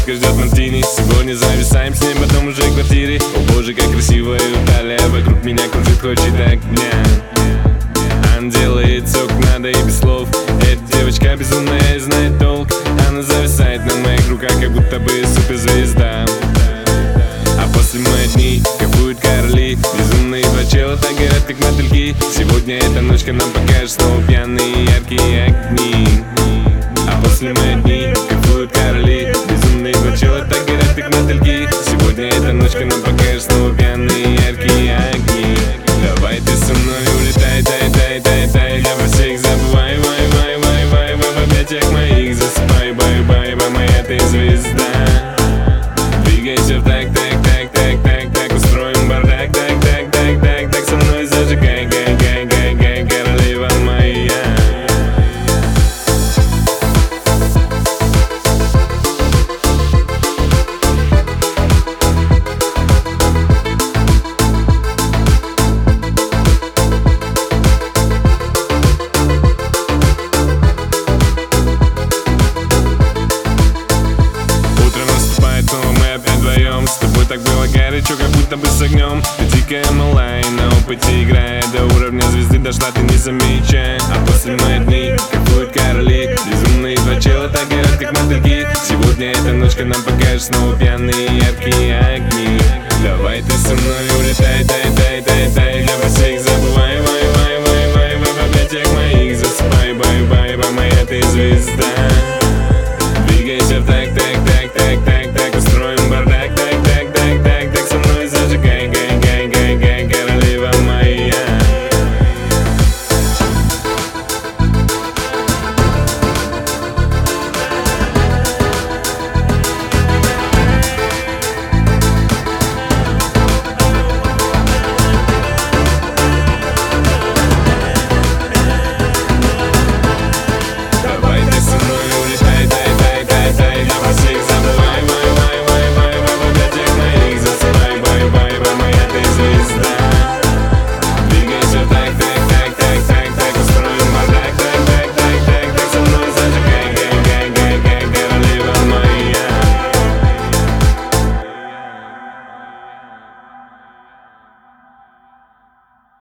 красотка ждет мартини. Сегодня зависаем с ней в том же квартире. О боже, как красивая Италия, вокруг меня кружит, хочет огня. Она делает все как надо и без слов. Эта девочка безумная и знает толк. Она зависает на моих руках, как будто бы суперзвезда. А после мы одни, кайфуют короли. Безумные два чела так горят, как мотыльки. Сегодня эта ночка нам покажет снова пьяные яркие огни. А после мы одни, кайфуют короли. Безумные два чела так горят, как мотыльки. Сегодня эта ночка нам покажет снова пьяные яркие огни. Давай ты со мной улетай, тай, тай, тай, тай. Я про всех забывай, вай, вай, вай, вай, вай. В объятиях моих засыпай, бай, бай, бай, моя ты звезда. Двигайся в так, так, так, так, так, так. Устроим бардак, так, так, так, так, так. Со мной зажигай, гай, гай, гай, гай, королева моя. С тобой так было горячо, как будто бы с огнем. Ты дикая малая, на опыте играя. До уровня звезды дошла, ты не замечая. А после мы одни, кайфуют короли. Безумные два чела так горят, как мотыльки. Сегодня эта ночка нам покажет снова пьяные яркие огни. Давай ты со мной улетай.